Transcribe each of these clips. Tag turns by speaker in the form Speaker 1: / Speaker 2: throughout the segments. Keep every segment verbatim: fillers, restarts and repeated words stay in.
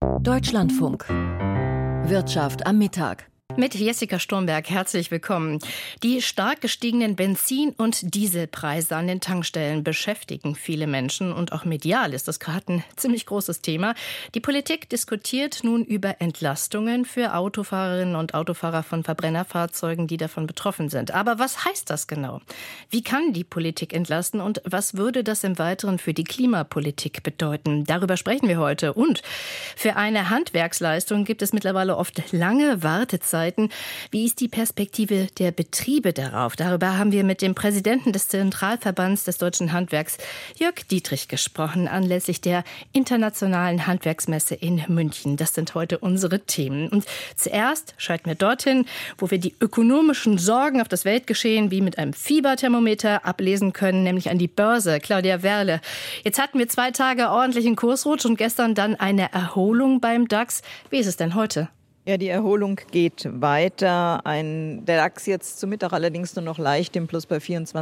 Speaker 1: Deutschlandfunk. Wirtschaft am Mittag.
Speaker 2: Mit Jessica Sturmberg, herzlich willkommen. Die stark gestiegenen Benzin- und Dieselpreise an den Tankstellen beschäftigen viele Menschen und auch medial ist das gerade ein ziemlich großes Thema. Die Politik diskutiert nun über Entlastungen für Autofahrerinnen und Autofahrer von Verbrennerfahrzeugen, die davon betroffen sind. Aber was heißt das genau? Wie kann die Politik entlasten und was würde das im Weiteren für die Klimapolitik bedeuten? Darüber sprechen wir heute. Und für eine Handwerksleistung gibt es mittlerweile oft lange Wartezeiten. Wie ist die Perspektive der Betriebe darauf? Darüber haben wir mit dem Präsidenten des Zentralverbands des Deutschen Handwerks, Jörg Dietrich, gesprochen, anlässlich der Internationalen Handwerksmesse in München. Das sind heute unsere Themen. Und zuerst schalten wir dorthin, wo wir die ökonomischen Sorgen auf das Weltgeschehen wie mit einem Fieberthermometer ablesen können, nämlich an die Börse. Claudia Werle. Jetzt hatten wir zwei Tage ordentlichen Kursrutsch und gestern dann eine Erholung beim DAX. Wie ist es denn heute?
Speaker 3: Ja, die Erholung geht weiter. Ein, der DAX jetzt zum Mittag allerdings nur noch leicht im Plus bei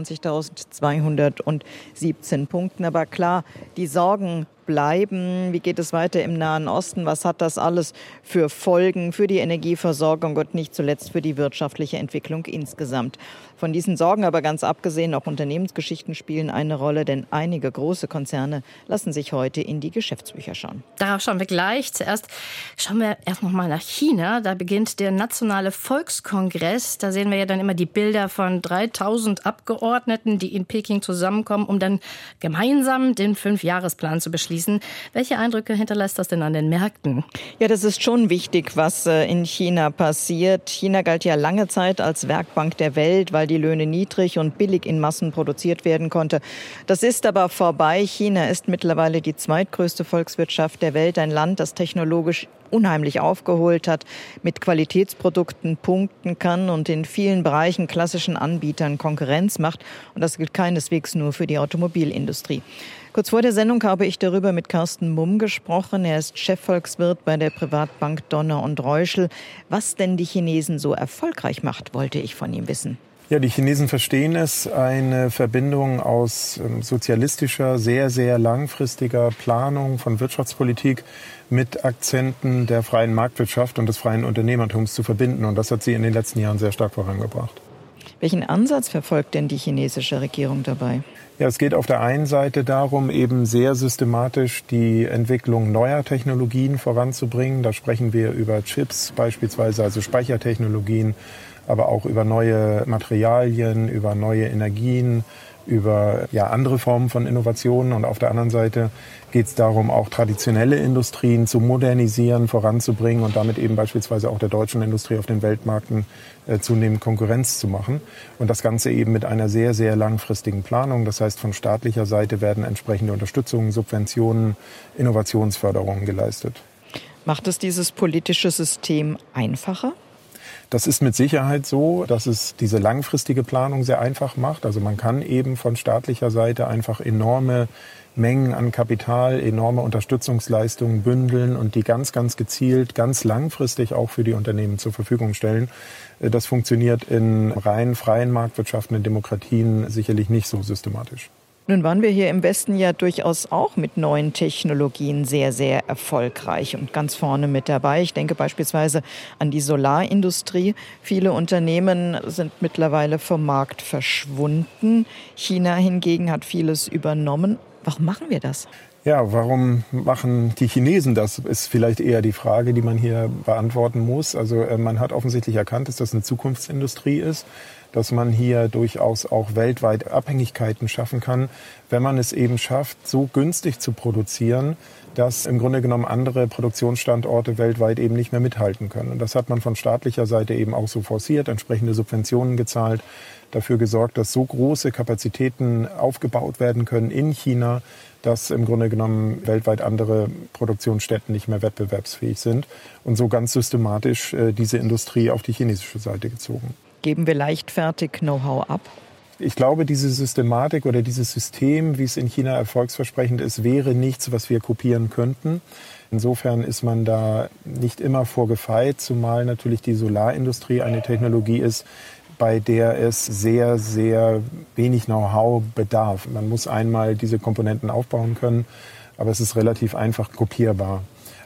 Speaker 3: vierundzwanzigtausendzweihundertsiebzehn Punkten. Aber klar, die Sorgen bleiben. Wie geht es weiter im Nahen Osten? Was hat das alles für Folgen für die Energieversorgung und nicht zuletzt für die wirtschaftliche Entwicklung insgesamt? Von diesen Sorgen aber ganz abgesehen, auch Unternehmensgeschichten spielen eine Rolle, denn einige große Konzerne lassen sich heute in die Geschäftsbücher schauen.
Speaker 2: Darauf schauen wir gleich. Zuerst schauen wir erst noch mal nach China. Da beginnt der Nationale Volkskongress. Da sehen wir ja dann immer die Bilder von dreitausend Abgeordneten, die in Peking zusammenkommen, um dann gemeinsam den Fünfjahresplan zu beschließen. Welche Eindrücke hinterlässt das denn an den Märkten?
Speaker 3: Ja, das ist schon wichtig, was in China passiert. China galt ja lange Zeit als Werkbank der Welt, weil die Löhne niedrig und billig in Massen produziert werden konnte. Das ist aber vorbei. China ist mittlerweile die zweitgrößte Volkswirtschaft der Welt, ein Land, das technologisch unheimlich aufgeholt hat, mit Qualitätsprodukten punkten kann und in vielen Bereichen klassischen Anbietern Konkurrenz macht. Und das gilt keineswegs nur für die Automobilindustrie. Kurz vor der Sendung habe ich darüber mit Carsten Mumm gesprochen. Er ist Chefvolkswirt bei der Privatbank Donner und Reuschel. Was denn die Chinesen so erfolgreich macht, wollte ich von ihm wissen.
Speaker 4: Ja, die Chinesen verstehen es, eine Verbindung aus ähm, sozialistischer, sehr, sehr langfristiger Planung von Wirtschaftspolitik mit Akzenten der freien Marktwirtschaft und des freien Unternehmertums zu verbinden. Und das hat sie in den letzten Jahren sehr stark vorangebracht. Welchen Ansatz verfolgt denn die chinesische Regierung dabei? Ja, es geht auf der einen Seite darum, eben sehr systematisch die Entwicklung neuer Technologien voranzubringen. Da sprechen wir über Chips beispielsweise, also Speichertechnologien, aber auch über neue Materialien, über neue Energien, über ja, andere Formen von Innovationen. Und auf der anderen Seite geht es darum, auch traditionelle Industrien zu modernisieren, voranzubringen und damit eben beispielsweise auch der deutschen Industrie auf den Weltmärkten äh, zunehmend Konkurrenz zu machen. Und das Ganze eben mit einer sehr, sehr langfristigen Planung. Das heißt, von staatlicher Seite werden entsprechende Unterstützungen, Subventionen, Innovationsförderungen geleistet.
Speaker 3: Macht es dieses politische System einfacher?
Speaker 4: Das ist mit Sicherheit so, dass es diese langfristige Planung sehr einfach macht. Also man kann eben von staatlicher Seite einfach enorme Mengen an Kapital, enorme Unterstützungsleistungen bündeln und die ganz, ganz gezielt, ganz langfristig auch für die Unternehmen zur Verfügung stellen. Das funktioniert in rein freien Marktwirtschaften, in Demokratien sicherlich nicht so systematisch.
Speaker 3: Nun waren wir hier im Westen ja durchaus auch mit neuen Technologien sehr, sehr erfolgreich und ganz vorne mit dabei. Ich denke beispielsweise an die Solarindustrie. Viele Unternehmen sind mittlerweile vom Markt verschwunden. China hingegen hat vieles übernommen. Warum machen wir das?
Speaker 4: Ja, warum machen die Chinesen das, ist vielleicht eher die Frage, die man hier beantworten muss. Also man hat offensichtlich erkannt, dass das eine Zukunftsindustrie ist, dass man hier durchaus auch weltweit Abhängigkeiten schaffen kann, wenn man es eben schafft, so günstig zu produzieren, dass im Grunde genommen andere Produktionsstandorte weltweit eben nicht mehr mithalten können. Und das hat man von staatlicher Seite eben auch so forciert, entsprechende Subventionen gezahlt, dafür gesorgt, dass so große Kapazitäten aufgebaut werden können in China, dass im Grunde genommen weltweit andere Produktionsstätten nicht mehr wettbewerbsfähig sind und so ganz systematisch äh, diese Industrie auf die chinesische Seite gezogen.
Speaker 3: Geben wir leichtfertig Know-how ab?
Speaker 4: Ich glaube, diese Systematik oder dieses System, wie es in China erfolgsversprechend ist, wäre nichts, was wir kopieren könnten. Insofern ist man da nicht immer vorgefeit, zumal natürlich die Solarindustrie eine Technologie ist, bei der es sehr, sehr wenig Know-how bedarf. Man muss einmal diese Komponenten aufbauen können, aber es ist relativ einfach kopierbar.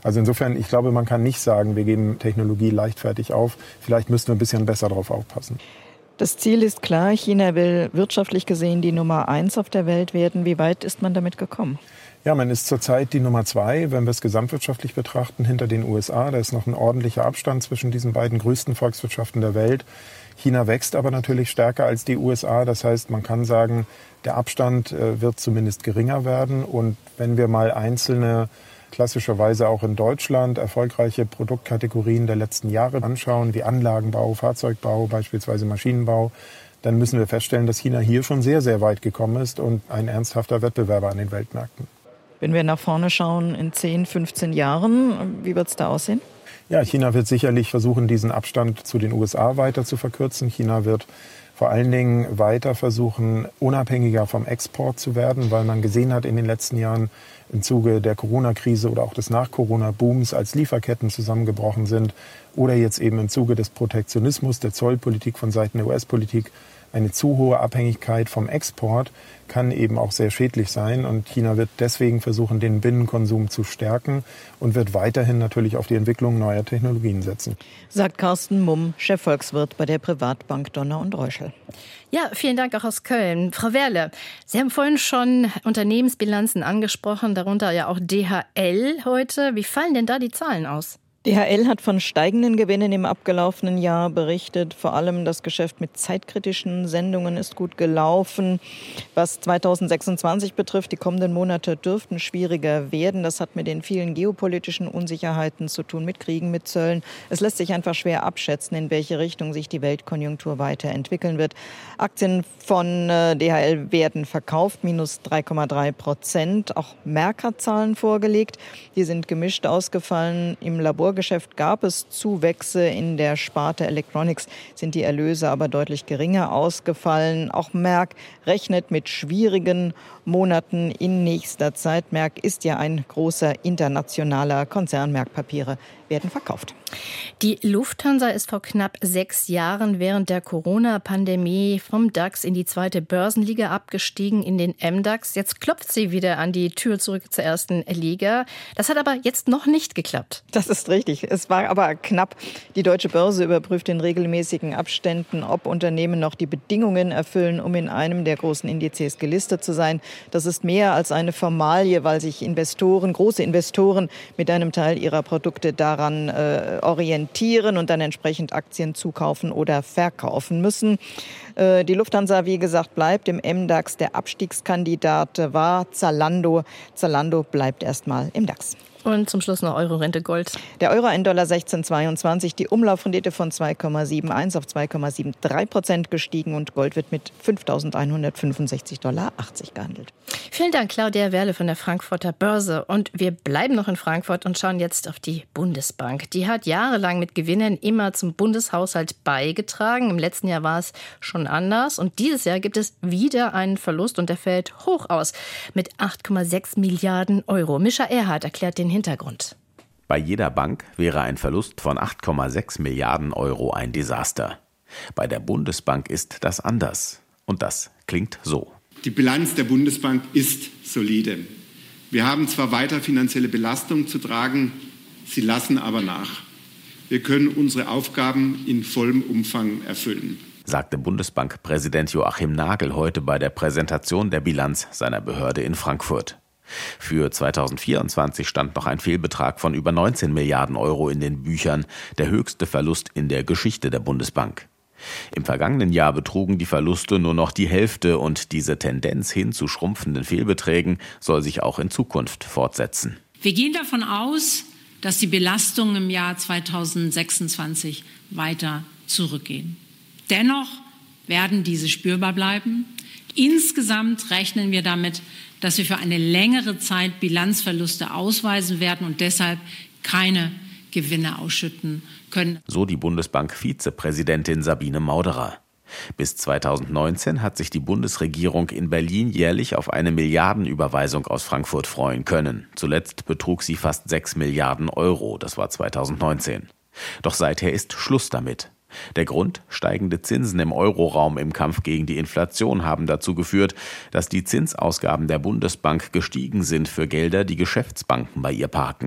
Speaker 4: Also insofern, ich glaube, man kann nicht sagen, wir geben Technologie leichtfertig auf. Vielleicht müssten wir ein bisschen besser darauf aufpassen.
Speaker 3: Das Ziel ist klar, China will wirtschaftlich gesehen die Nummer eins auf der Welt werden. Wie weit ist man damit gekommen?
Speaker 4: Ja, man ist zurzeit die Nummer zwei, wenn wir es gesamtwirtschaftlich betrachten, hinter den U S A. Da ist noch ein ordentlicher Abstand zwischen diesen beiden größten Volkswirtschaften der Welt. China wächst aber natürlich stärker als die U S A. Das heißt, man kann sagen, der Abstand äh, wird zumindest geringer werden. Und wenn wir mal einzelne, klassischerweise auch in Deutschland, erfolgreiche Produktkategorien der letzten Jahre anschauen, wie Anlagenbau, Fahrzeugbau, beispielsweise Maschinenbau, dann müssen wir feststellen, dass China hier schon sehr, sehr weit gekommen ist und ein ernsthafter Wettbewerber an den Weltmärkten.
Speaker 3: Wenn wir nach vorne schauen, in zehn, fünfzehn Jahren, wie wird es da aussehen?
Speaker 4: Ja, China wird sicherlich versuchen, diesen Abstand zu den U S A weiter zu verkürzen. China wird vor allen Dingen weiter versuchen, unabhängiger vom Export zu werden, weil man gesehen hat in den letzten Jahren im Zuge der Corona-Krise oder auch des Nach-Corona-Booms, als Lieferketten zusammengebrochen sind oder jetzt eben im Zuge des Protektionismus, der Zollpolitik von Seiten der U S-Politik, eine zu hohe Abhängigkeit vom Export kann eben auch sehr schädlich sein. Und China wird deswegen versuchen, den Binnenkonsum zu stärken und wird weiterhin natürlich auf die Entwicklung neuer Technologien setzen.
Speaker 3: Sagt Carsten Mumm, Chefvolkswirt bei der Privatbank Donner und Reuschel.
Speaker 2: Ja, vielen Dank auch aus Köln. Frau Werle, Sie haben vorhin schon Unternehmensbilanzen angesprochen, darunter ja auch D H L heute. Wie fallen denn da die Zahlen aus?
Speaker 3: D H L hat von steigenden Gewinnen im abgelaufenen Jahr berichtet. Vor allem das Geschäft mit zeitkritischen Sendungen ist gut gelaufen. Was zweitausendsechsundzwanzig betrifft, die kommenden Monate dürften schwieriger werden. Das hat mit den vielen geopolitischen Unsicherheiten zu tun, mit Kriegen, mit Zöllen. Es lässt sich einfach schwer abschätzen, in welche Richtung sich die Weltkonjunktur weiterentwickeln wird. Aktien von D H L werden verkauft, minus drei Komma drei Prozent. Auch Merck hat Zahlen vorgelegt. Die sind gemischt ausgefallen. Im Labor Geschäft gab es Zuwächse. In der Sparte Electronics sind die Erlöse aber deutlich geringer ausgefallen. Auch Merck rechnet mit schwierigen Monaten in nächster Zeit. Merck ist ja ein großer internationaler Konzern. Merck-Papiere werden verkauft.
Speaker 2: Die Lufthansa ist vor knapp sechs Jahren während der Corona-Pandemie vom DAX in die zweite Börsenliga abgestiegen, in den M DAX. Jetzt klopft sie wieder an die Tür zurück zur ersten Liga. Das hat aber jetzt noch nicht geklappt.
Speaker 3: Das ist richtig. Es war aber knapp. Die Deutsche Börse überprüft in regelmäßigen Abständen, ob Unternehmen noch die Bedingungen erfüllen, um in einem der großen Indizes gelistet zu sein. Das ist mehr als eine Formalie, weil sich Investoren, große Investoren mit einem Teil ihrer Produkte daran äh, orientieren und dann entsprechend Aktien zukaufen oder verkaufen müssen. Äh, die Lufthansa, wie gesagt, bleibt im M DAX. Der Abstiegskandidat war Zalando. Zalando bleibt erstmal im DAX.
Speaker 2: Und zum Schluss noch Euro-Rente Gold.
Speaker 3: Der Euro ein Dollar sechzehn Komma zweiundzwanzig, die Umlaufrendite von zwei Komma einundsiebzig auf zwei Komma dreiundsiebzig Prozent gestiegen und Gold wird mit fünftausendeinhundertfünfundsechzig Dollar achtzig gehandelt.
Speaker 2: Vielen Dank, Claudia Werle von der Frankfurter Börse. Und wir bleiben noch in Frankfurt und schauen jetzt auf die Bundesbank. Die hat jahrelang mit Gewinnen immer zum Bundeshaushalt beigetragen. Im letzten Jahr war es schon anders. Und dieses Jahr gibt es wieder einen Verlust und der fällt hoch aus mit acht Komma sechs Milliarden Euro. Mischa Erhardt erklärt den Hintergrund.
Speaker 5: Bei jeder Bank wäre ein Verlust von acht Komma sechs Milliarden Euro ein Desaster. Bei der Bundesbank ist das anders. Und das klingt so.
Speaker 6: Die Bilanz der Bundesbank ist solide. Wir haben zwar weiter finanzielle Belastungen zu tragen, sie lassen aber nach. Wir können unsere Aufgaben in vollem Umfang erfüllen,
Speaker 5: sagte Bundesbankpräsident Joachim Nagel heute bei der Präsentation der Bilanz seiner Behörde in Frankfurt. Für zweitausendvierundzwanzig stand noch ein Fehlbetrag von über neunzehn Milliarden Euro in den Büchern, der höchste Verlust in der Geschichte der Bundesbank. Im vergangenen Jahr betrugen die Verluste nur noch die Hälfte und diese Tendenz hin zu schrumpfenden Fehlbeträgen soll sich auch in Zukunft fortsetzen.
Speaker 7: Wir gehen davon aus, dass die Belastungen im Jahr zweitausendsechsundzwanzig weiter zurückgehen. Dennoch werden diese spürbar bleiben. Insgesamt rechnen wir damit, dass wir für eine längere Zeit Bilanzverluste ausweisen werden und deshalb keine Gewinne ausschütten können.
Speaker 5: So die Bundesbank-Vizepräsidentin Sabine Mauderer. Bis zweitausendneunzehn hat sich die Bundesregierung in Berlin jährlich auf eine Milliardenüberweisung aus Frankfurt freuen können. Zuletzt betrug sie fast sechs Milliarden Euro, das war zweitausendneunzehn. Doch seither ist Schluss damit. Der Grund? Steigende Zinsen im Euroraum im Kampf gegen die Inflation haben dazu geführt, dass die Zinsausgaben der Bundesbank gestiegen sind für Gelder, die Geschäftsbanken bei ihr parken.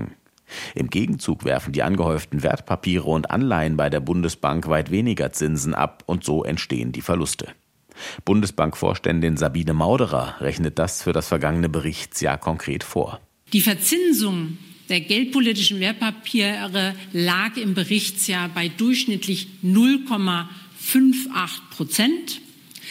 Speaker 5: Im Gegenzug werfen die angehäuften Wertpapiere und Anleihen bei der Bundesbank weit weniger Zinsen ab und so entstehen die Verluste. Bundesbankvorständin Sabine Mauderer rechnet das für das vergangene Berichtsjahr konkret vor.
Speaker 7: Die Verzinsung der geldpolitischen Wertpapiere lag im Berichtsjahr bei durchschnittlich null Komma achtundfünfzig Prozent,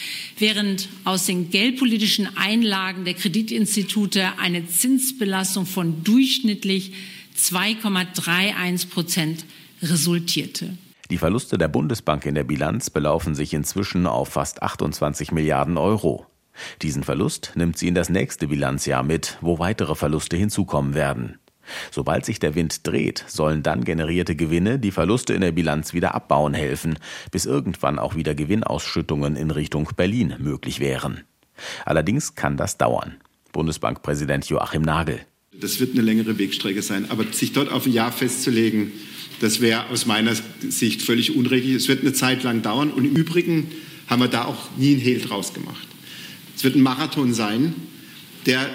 Speaker 7: während aus den geldpolitischen Einlagen der Kreditinstitute eine Zinsbelastung von durchschnittlich zwei Komma einunddreißig Prozent resultierte.
Speaker 5: Die Verluste der Bundesbank in der Bilanz belaufen sich inzwischen auf fast achtundzwanzig Milliarden Euro. Diesen Verlust nimmt sie in das nächste Bilanzjahr mit, wo weitere Verluste hinzukommen werden. Sobald sich der Wind dreht, sollen dann generierte Gewinne die Verluste in der Bilanz wieder abbauen helfen, bis irgendwann auch wieder Gewinnausschüttungen in Richtung Berlin möglich wären. Allerdings kann das dauern. Bundesbankpräsident Joachim Nagel.
Speaker 6: Das wird eine längere Wegstrecke sein, aber sich dort auf ein Jahr festzulegen, das wäre aus meiner Sicht völlig unredlich. Es wird eine Zeit lang dauern und im Übrigen haben wir da auch nie einen Hehl draus gemacht. Es wird ein Marathon sein, der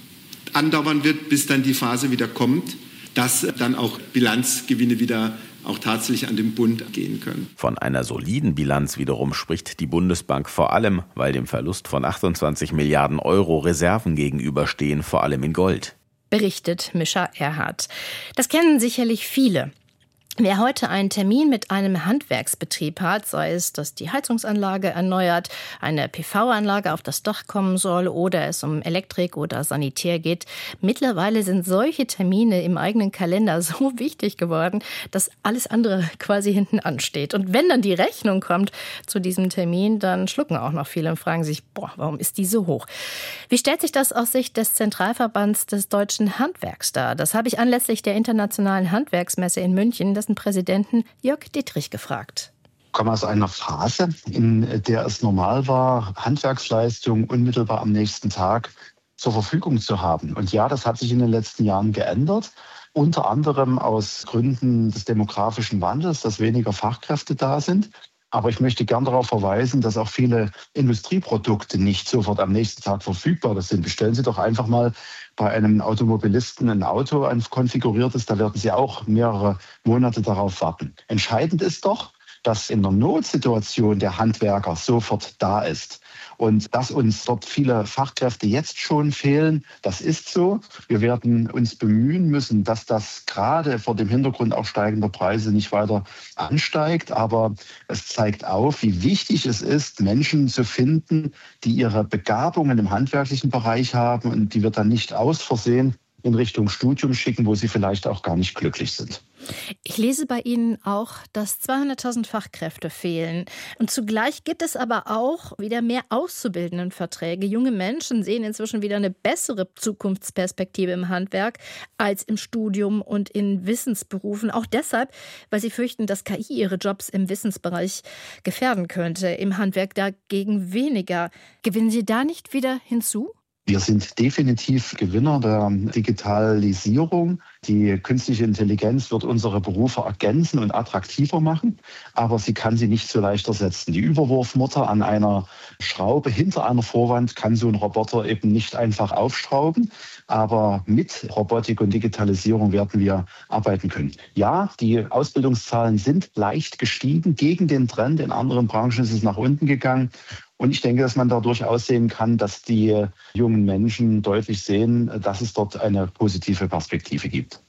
Speaker 6: andauern wird, bis dann die Phase wieder kommt, dass dann auch Bilanzgewinne wieder auch tatsächlich an den Bund gehen können.
Speaker 5: Von einer soliden Bilanz wiederum spricht die Bundesbank vor allem, weil dem Verlust von achtundzwanzig Milliarden Euro Reserven gegenüberstehen, vor allem in Gold.
Speaker 2: Berichtet Mischa Erhardt. Das kennen sicherlich viele. Wer heute einen Termin mit einem Handwerksbetrieb hat, sei es, dass die Heizungsanlage erneuert, eine P V-Anlage auf das Dach kommen soll oder es um Elektrik oder Sanitär geht, mittlerweile sind solche Termine im eigenen Kalender so wichtig geworden, dass alles andere quasi hinten ansteht. Und wenn dann die Rechnung kommt zu diesem Termin, dann schlucken auch noch viele und fragen sich, boah, warum ist die so hoch? Wie stellt sich das aus Sicht des Zentralverbands des Deutschen Handwerks dar? Das habe ich anlässlich der Internationalen Handwerksmesse in München, das Präsidenten Jörg Dittrich gefragt.
Speaker 8: Ich komme aus einer Phase, in der es normal war, Handwerksleistungen unmittelbar am nächsten Tag zur Verfügung zu haben. Und ja, das hat sich in den letzten Jahren geändert, unter anderem aus Gründen des demografischen Wandels, dass weniger Fachkräfte da sind. Aber ich möchte gern darauf verweisen, dass auch viele Industrieprodukte nicht sofort am nächsten Tag verfügbar sind. Bestellen Sie doch einfach mal bei einem Automobilisten ein Auto, ein konfiguriertes, da werden Sie auch mehrere Monate darauf warten. Entscheidend ist doch, dass in der Notsituation der Handwerker sofort da ist. Und dass uns dort viele Fachkräfte jetzt schon fehlen, das ist so. Wir werden uns bemühen müssen, dass das gerade vor dem Hintergrund auch steigender Preise nicht weiter ansteigt. Aber es zeigt auf, wie wichtig es ist, Menschen zu finden, die ihre Begabungen im handwerklichen Bereich haben und die wir dann nicht aus Versehen in Richtung Studium schicken, wo sie vielleicht auch gar nicht glücklich sind.
Speaker 2: Ich lese bei Ihnen auch, dass zweihunderttausend Fachkräfte fehlen. Und zugleich gibt es aber auch wieder mehr Auszubildendenverträge. Junge Menschen sehen inzwischen wieder eine bessere Zukunftsperspektive im Handwerk als im Studium und in Wissensberufen. Auch deshalb, weil sie fürchten, dass K I ihre Jobs im Wissensbereich gefährden könnte. Im Handwerk dagegen weniger. Gewinnen Sie da nicht wieder hinzu?
Speaker 8: Wir sind definitiv Gewinner der Digitalisierung. Die künstliche Intelligenz wird unsere Berufe ergänzen und attraktiver machen, aber sie kann sie nicht so leicht ersetzen. Die Überwurfmutter an einer Schraube hinter einer Vorwand kann so ein Roboter eben nicht einfach aufschrauben, aber mit Robotik und Digitalisierung werden wir arbeiten können. Ja, die Ausbildungszahlen sind leicht gestiegen gegen den Trend. In anderen Branchen ist es nach unten gegangen. Und ich denke, dass man da durchaus sehen kann, dass die jungen Menschen deutlich sehen, dass es dort eine positive Perspektive gibt.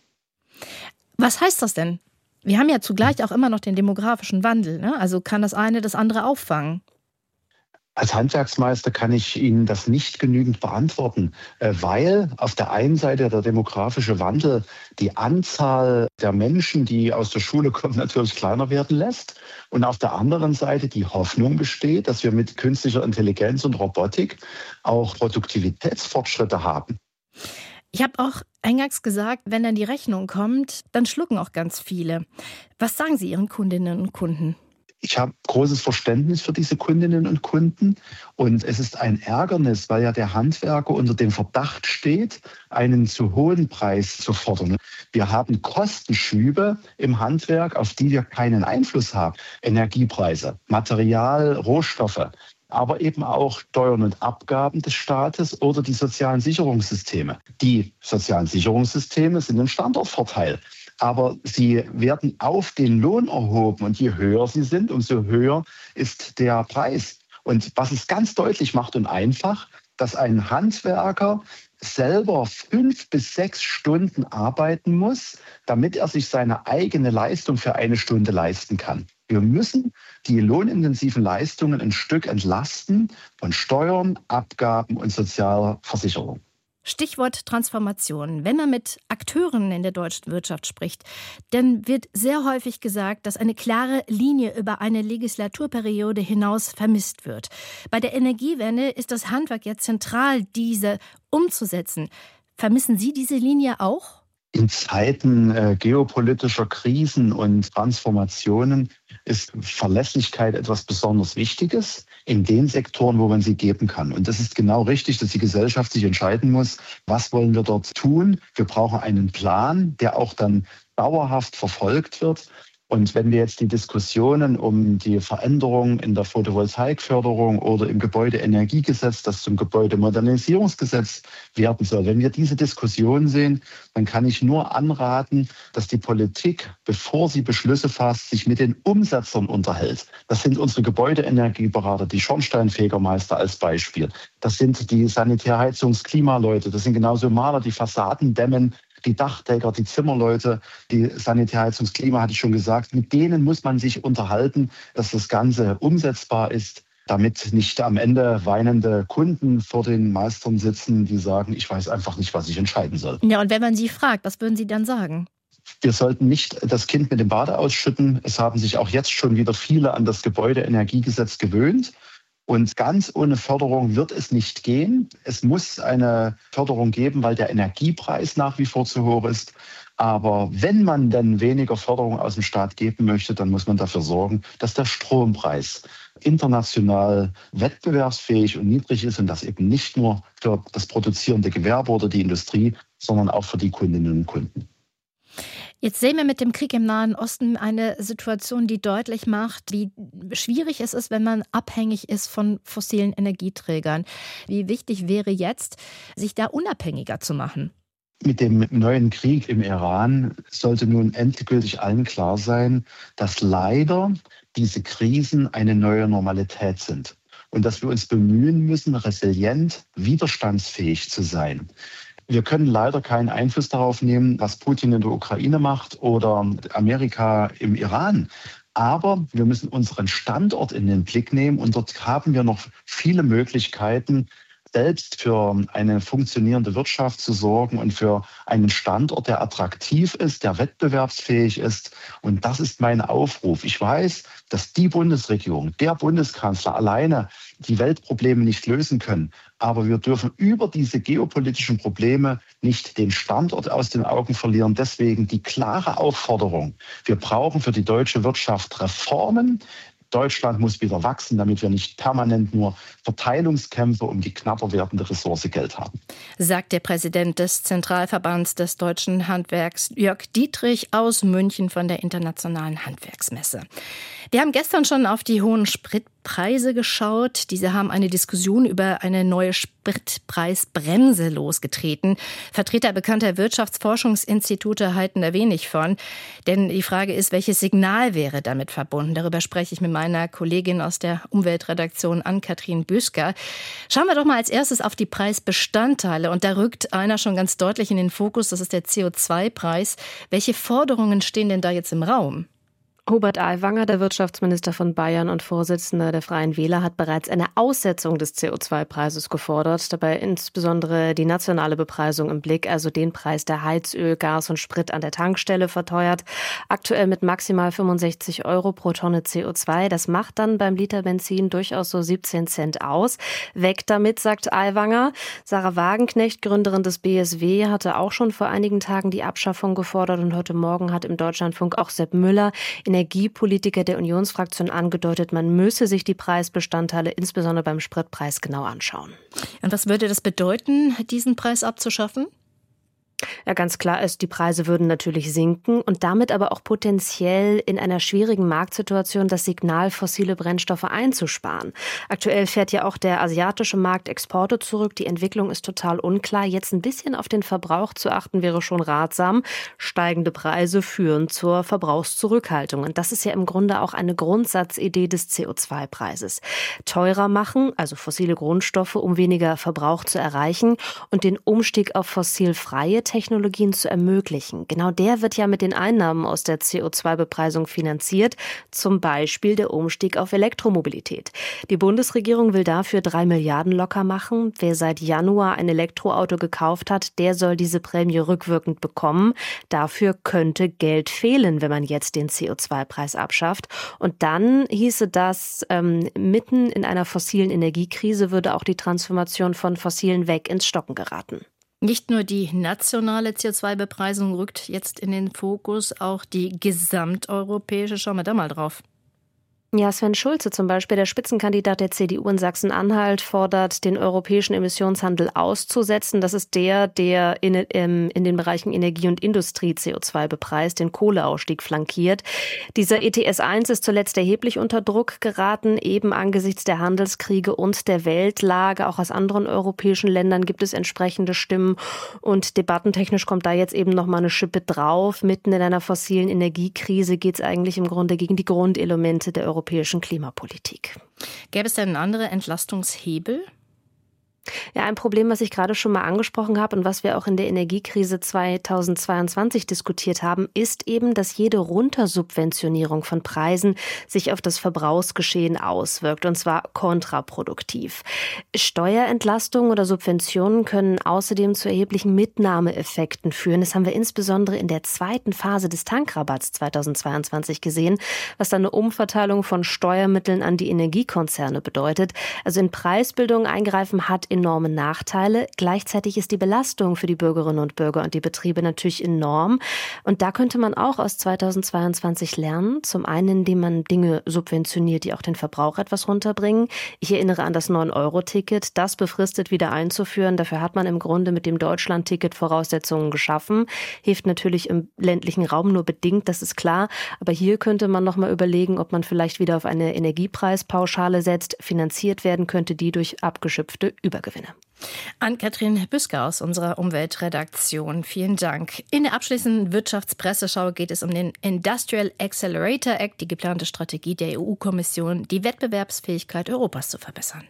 Speaker 2: Was heißt das denn? Wir haben ja zugleich auch immer noch den demografischen Wandel, ne? Also kann das eine das andere auffangen?
Speaker 8: Als Handwerksmeister kann ich Ihnen das nicht genügend beantworten, weil auf der einen Seite der demografische Wandel die Anzahl der Menschen, die aus der Schule kommen, natürlich kleiner werden lässt. Und auf der anderen Seite die Hoffnung besteht, dass wir mit künstlicher Intelligenz und Robotik auch Produktivitätsfortschritte haben.
Speaker 2: Ich habe auch eingangs gesagt, wenn dann die Rechnung kommt, dann schlucken auch ganz viele. Was sagen Sie Ihren Kundinnen und Kunden?
Speaker 8: Ich habe großes Verständnis für diese Kundinnen und Kunden und es ist ein Ärgernis, weil ja der Handwerker unter dem Verdacht steht, einen zu hohen Preis zu fordern. Wir haben Kostenschübe im Handwerk, auf die wir keinen Einfluss haben. Energiepreise, Material, Rohstoffe. aber eben auch Steuern und Abgaben des Staates oder die sozialen Sicherungssysteme. Die sozialen Sicherungssysteme sind ein Standortvorteil, aber sie werden auf den Lohn erhoben und je höher sie sind, umso höher ist der Preis. Und was es ganz deutlich macht und einfach, dass ein Handwerker selber fünf bis sechs Stunden arbeiten muss, damit er sich seine eigene Leistung für eine Stunde leisten kann. Wir müssen die lohnintensiven Leistungen ein Stück entlasten von Steuern, Abgaben und sozialer Versicherung.
Speaker 2: Stichwort Transformation. Wenn man mit Akteuren in der deutschen Wirtschaft spricht, dann wird sehr häufig gesagt, dass eine klare Linie über eine Legislaturperiode hinaus vermisst wird. Bei der Energiewende ist das Handwerk ja zentral, diese umzusetzen. Vermissen Sie diese Linie auch?
Speaker 8: In Zeiten äh, geopolitischer Krisen und Transformationen ist Verlässlichkeit etwas besonders Wichtiges in den Sektoren, wo man sie geben kann. Und das ist genau richtig, dass die Gesellschaft sich entscheiden muss, was wollen wir dort tun. Wir brauchen einen Plan, der auch dann dauerhaft verfolgt wird. Und wenn wir jetzt die Diskussionen um die Veränderung in der Photovoltaikförderung oder im Gebäudeenergiegesetz, das zum Gebäudemodernisierungsgesetz werden soll, wenn wir diese Diskussion sehen, dann kann ich nur anraten, dass die Politik, bevor sie Beschlüsse fasst, sich mit den Umsetzern unterhält. Das sind unsere Gebäudeenergieberater, die Schornsteinfegermeister als Beispiel. Das sind die Sanitärheizungs-Klimaleute. Das sind genauso Maler, die Fassaden dämmen, die Dachdecker, die Zimmerleute, die Sanitärheizungsklima, hatte ich schon gesagt. Mit denen muss man sich unterhalten, dass das Ganze umsetzbar ist, damit nicht am Ende weinende Kunden vor den Meistern sitzen, die sagen, ich weiß einfach nicht, was ich entscheiden soll.
Speaker 2: Ja, und wenn man Sie fragt, was würden Sie dann sagen?
Speaker 8: Wir sollten nicht das Kind mit dem Bade ausschütten. Es haben sich auch jetzt schon wieder viele an das Gebäudeenergiegesetz gewöhnt. Und ganz ohne Förderung wird es nicht gehen. Es muss eine Förderung geben, weil der Energiepreis nach wie vor zu hoch ist. Aber wenn man dann weniger Förderung aus dem Staat geben möchte, dann muss man dafür sorgen, dass der Strompreis international wettbewerbsfähig und niedrig ist und das eben nicht nur für das produzierende Gewerbe oder die Industrie, sondern auch für die Kundinnen und Kunden.
Speaker 2: Jetzt sehen wir mit dem Krieg im Nahen Osten eine Situation, die deutlich macht, wie schwierig es ist, wenn man abhängig ist von fossilen Energieträgern. Wie wichtig wäre jetzt, sich da unabhängiger zu machen?
Speaker 8: Mit dem neuen Krieg im Iran sollte nun endgültig allen klar sein, dass leider diese Krisen eine neue Normalität sind und dass wir uns bemühen müssen, resilient, widerstandsfähig zu sein. Wir können leider keinen Einfluss darauf nehmen, was Putin in der Ukraine macht oder Amerika im Iran. Aber wir müssen unseren Standort in den Blick nehmen und dort haben wir noch viele Möglichkeiten, selbst für eine funktionierende Wirtschaft zu sorgen und für einen Standort, der attraktiv ist, der wettbewerbsfähig ist. Und das ist mein Aufruf. Ich weiß, dass die Bundesregierung, der Bundeskanzler alleine die Weltprobleme nicht lösen können. Aber wir dürfen über diese geopolitischen Probleme nicht den Standort aus den Augen verlieren. Deswegen die klare Aufforderung. Wir brauchen für die deutsche Wirtschaft Reformen. Deutschland muss wieder wachsen, damit wir nicht permanent nur Verteilungskämpfe um die knapper werdende Ressource Geld haben.
Speaker 2: Sagt der Präsident des Zentralverbands des deutschen Handwerks, Jörg Dietrich aus München von der Internationalen Handwerksmesse. Wir haben gestern schon auf die hohen Spritpreise geschaut. Diese haben eine Diskussion über eine neue Spritpreisbremse losgetreten. Vertreter bekannter Wirtschaftsforschungsinstitute halten da wenig von. Denn die Frage ist, welches Signal wäre damit verbunden? Darüber spreche ich mit meiner Kollegin aus der Umweltredaktion, Ann-Kathrin Büsker. Schauen wir doch mal als erstes auf die Preisbestandteile. Und da rückt einer schon ganz deutlich in den Fokus, das ist der C O zwei Preis. Welche Forderungen stehen denn da jetzt im Raum?
Speaker 9: Hubert Aiwanger, der Wirtschaftsminister von Bayern und Vorsitzender der Freien Wähler, hat bereits eine Aussetzung des C O zwei Preises gefordert. Dabei insbesondere die nationale Bepreisung im Blick, also den Preis der Heizöl, Gas und Sprit an der Tankstelle verteuert. Aktuell mit maximal fünfundsechzig Euro pro Tonne C O zwei. Das macht dann beim Liter Benzin durchaus so siebzehn Cent aus. Weg damit, sagt Aiwanger. Sarah Wagenknecht, Gründerin des B S W, hatte auch schon vor einigen Tagen die Abschaffung gefordert. Und heute Morgen hat im Deutschlandfunk auch Sepp Müller, Energiepolitiker der Unionsfraktion, angedeutet, man müsse sich die Preisbestandteile insbesondere beim Spritpreis genau anschauen.
Speaker 2: Und was würde das bedeuten, diesen Preis abzuschaffen?
Speaker 9: Ja, ganz klar ist, die Preise würden natürlich sinken und damit aber auch potenziell in einer schwierigen Marktsituation das Signal, fossile Brennstoffe einzusparen. Aktuell fährt ja auch der asiatische Markt Exporte zurück. Die Entwicklung ist total unklar. Jetzt ein bisschen auf den Verbrauch zu achten, wäre schon ratsam. Steigende Preise führen zur Verbrauchszurückhaltung. Und das ist ja im Grunde auch eine Grundsatzidee des C O zwei Preises. Teurer machen, also fossile Grundstoffe, um weniger Verbrauch zu erreichen und den Umstieg auf fossilfreie Technologien zu ermöglichen. Genau der wird ja mit den Einnahmen aus der C O zwei Bepreisung finanziert, zum Beispiel der Umstieg auf Elektromobilität. Die Bundesregierung will dafür drei Milliarden locker machen. Wer seit Januar ein Elektroauto gekauft hat, der soll diese Prämie rückwirkend bekommen. Dafür könnte Geld fehlen, wenn man jetzt den C O zwei Preis abschafft. Und dann hieße das, ähm, mitten in einer fossilen Energiekrise würde auch die Transformation von fossilen weg ins Stocken geraten.
Speaker 2: Nicht nur die nationale C O zwei Bepreisung rückt jetzt in den Fokus, auch die gesamteuropäische. Schauen wir da mal drauf.
Speaker 9: Ja, Sven Schulze zum Beispiel, der Spitzenkandidat der C D U in Sachsen-Anhalt, fordert, den europäischen Emissionshandel auszusetzen. Das ist der, der in, in, in den Bereichen Energie und Industrie C O zwei bepreist, den Kohleausstieg flankiert. Dieser E T S eins ist zuletzt erheblich unter Druck geraten, eben angesichts der Handelskriege und der Weltlage. Auch aus anderen europäischen Ländern gibt es entsprechende Stimmen. Und debattentechnisch kommt da jetzt eben noch mal eine Schippe drauf. Mitten in einer fossilen Energiekrise geht es eigentlich im Grunde gegen die Grundelemente der Europäischen europäischen Klimapolitik.
Speaker 2: Gäbe es denn andere Entlastungshebel?
Speaker 9: Ja, ein Problem, was ich gerade schon mal angesprochen habe und was wir auch in der Energiekrise zweitausendzweiundzwanzig diskutiert haben, ist eben, dass jede Runtersubventionierung von Preisen sich auf das Verbrauchsgeschehen auswirkt, und zwar kontraproduktiv. Steuerentlastungen oder Subventionen können außerdem zu erheblichen Mitnahmeeffekten führen. Das haben wir insbesondere in der zweiten Phase des Tankrabatts zweitausendzweiundzwanzig gesehen, was dann eine Umverteilung von Steuermitteln an die Energiekonzerne bedeutet. Also in Preisbildung eingreifen hat enorme Nachteile. Gleichzeitig ist die Belastung für die Bürgerinnen und Bürger und die Betriebe natürlich enorm. Und da könnte man auch aus zweitausendzweiundzwanzig lernen. Zum einen, indem man Dinge subventioniert, die auch den Verbrauch etwas runterbringen. Ich erinnere an das neun Euro Ticket, das befristet wieder einzuführen. Dafür hat man im Grunde mit dem Deutschland-Ticket Voraussetzungen geschaffen. Hilft natürlich im ländlichen Raum nur bedingt, das ist klar. Aber hier könnte man noch mal überlegen, ob man vielleicht wieder auf eine Energiepreispauschale setzt. Finanziert werden könnte die durch abgeschöpfte Übergewinne.
Speaker 2: Ann-Kathrin Büsker aus unserer Umweltredaktion. Vielen Dank. In der abschließenden Wirtschaftspresseschau geht es um den Industrial Accelerator Act, die geplante Strategie der E U-Kommission, die Wettbewerbsfähigkeit Europas zu verbessern.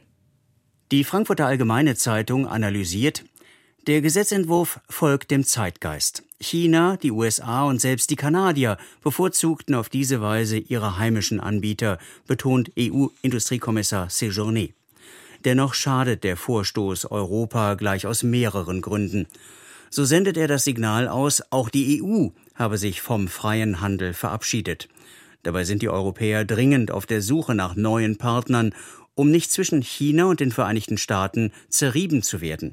Speaker 10: Die Frankfurter Allgemeine Zeitung analysiert: Der Gesetzentwurf folgt dem Zeitgeist. China, die U S A und selbst die Kanadier bevorzugten auf diese Weise ihre heimischen Anbieter, betont E U-Industriekommissar Séjourné. Dennoch schadet der Vorstoß Europa gleich aus mehreren Gründen. So sendet er das Signal aus, auch die E U habe sich vom freien Handel verabschiedet. Dabei sind die Europäer dringend auf der Suche nach neuen Partnern, um nicht zwischen China und den Vereinigten Staaten zerrieben zu werden.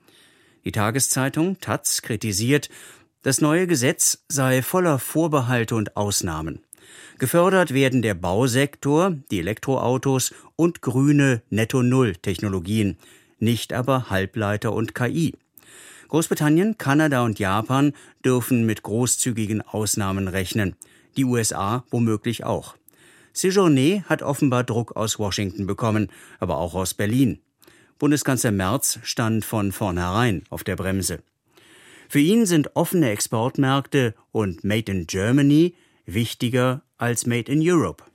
Speaker 10: Die Tageszeitung Taz kritisiert, das neue Gesetz sei voller Vorbehalte und Ausnahmen. Gefördert werden der Bausektor, die Elektroautos und grüne Netto-Null-Technologien, nicht aber Halbleiter und K I. Großbritannien, Kanada und Japan dürfen mit großzügigen Ausnahmen rechnen, die U S A womöglich auch. Séjourné hat offenbar Druck aus Washington bekommen, aber auch aus Berlin. Bundeskanzler Merz stand von vornherein auf der Bremse. Für ihn sind offene Exportmärkte und Made in Germany wichtiger als Made in Europe.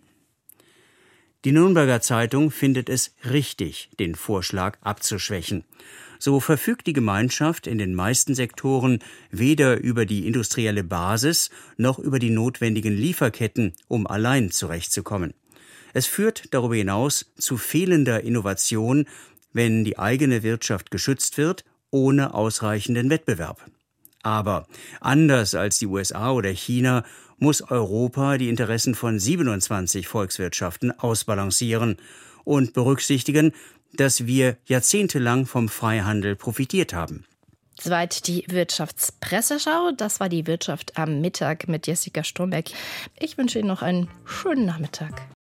Speaker 10: Die Nürnberger Zeitung findet es richtig, den Vorschlag abzuschwächen. So verfügt die Gemeinschaft in den meisten Sektoren weder über die industrielle Basis noch über die notwendigen Lieferketten, um allein zurechtzukommen. Es führt darüber hinaus zu fehlender Innovation, wenn die eigene Wirtschaft geschützt wird, ohne ausreichenden Wettbewerb. Aber anders als die U S A oder China muss Europa die Interessen von siebenundzwanzig Volkswirtschaften ausbalancieren und berücksichtigen, dass wir jahrzehntelang vom Freihandel profitiert haben.
Speaker 2: Soweit die Wirtschaftspresseschau. Das war die Wirtschaft am Mittag mit Jessica Stromberg. Ich wünsche Ihnen noch einen schönen Nachmittag.